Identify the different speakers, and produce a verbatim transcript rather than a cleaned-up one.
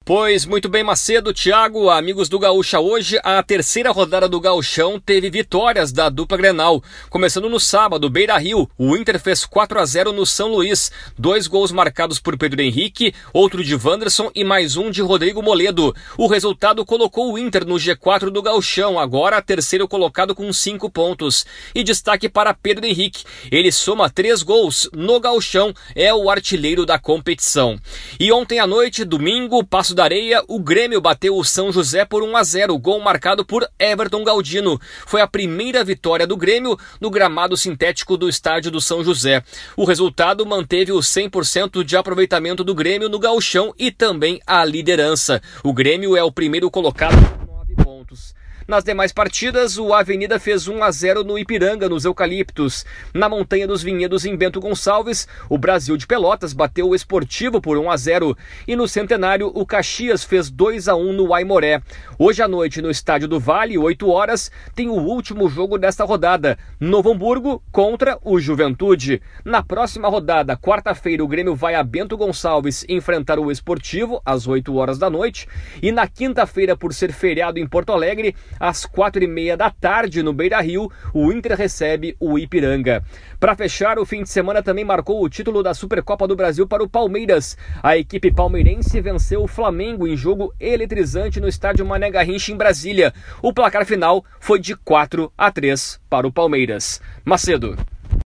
Speaker 1: Pois muito bem, Macedo, Thiago, amigos do Gaúcha. Hoje a terceira rodada do Gauchão teve vitórias da dupla Grenal. Começando no sábado, Beira-Rio, o Inter fez quatro a zero no São Luís. Dois gols marcados por Pedro Henrique, outro de Wanderson e mais um de Rodrigo Moledo. O resultado colocou o Inter no G quatro do Gauchão, agora terceiro colocado com cinco pontos. E destaque para Pedro Henrique. Ele soma três gols no Gauchão, é o artilheiro da competição. E ontem à noite, domingo, Passo da Areia, o Grêmio bateu o São José por um a zero, gol marcado por Everton Galdino. Foi a primeira vitória do Grêmio no gramado sintético do estádio do São José. O resultado manteve o cem por cento de aproveitamento do Grêmio no Gauchão e também a liderança. O Grêmio é o primeiro colocado com nove pontos. Nas demais partidas, o Avenida fez um a zero no Ipiranga, nos Eucaliptos. Na Montanha dos Vinhedos, em Bento Gonçalves, o Brasil de Pelotas bateu o Esportivo por um a zero. E no Centenário, o Caxias fez dois a um no Aimoré. Hoje à noite, no Estádio do Vale, oito horas, tem o último jogo desta rodada. Novo Hamburgo contra o Juventude. Na próxima rodada, quarta-feira, o Grêmio vai a Bento Gonçalves enfrentar o Esportivo, às oito horas da noite. E na quinta-feira, por ser feriado em Porto Alegre, às quatro e meia da tarde, no Beira-Rio, o Inter recebe o Ipiranga. Para fechar, o fim de semana também marcou o título da Supercopa do Brasil para o Palmeiras. A equipe palmeirense venceu o Flamengo em jogo eletrizante no estádio Mané Garrincha, em Brasília. O placar final foi de quatro a três para o Palmeiras. Macedo.